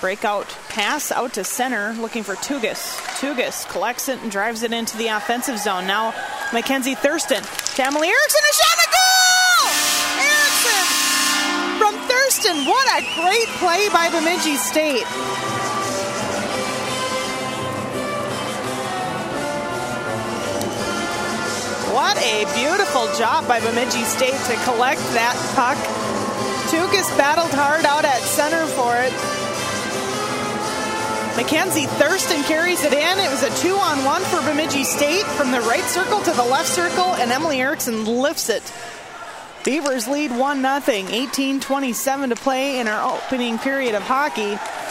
Breakout pass out to center, looking for Tugas. Tugas collects it and drives it into the offensive zone. Now Mackenzie Thurston to Emily Erickson, a shot, a goal! Erickson from Thurston. What a great play by Bemidji State. What a beautiful job by Bemidji State to collect that puck. Tugas battled hard out at center for it. Mackenzie Thurston carries it in. It was a 2-on-1 for Bemidji State from the right circle to the left circle, and Emily Erickson lifts it. Beavers lead 1-0, 18:27 to play in our opening period of hockey.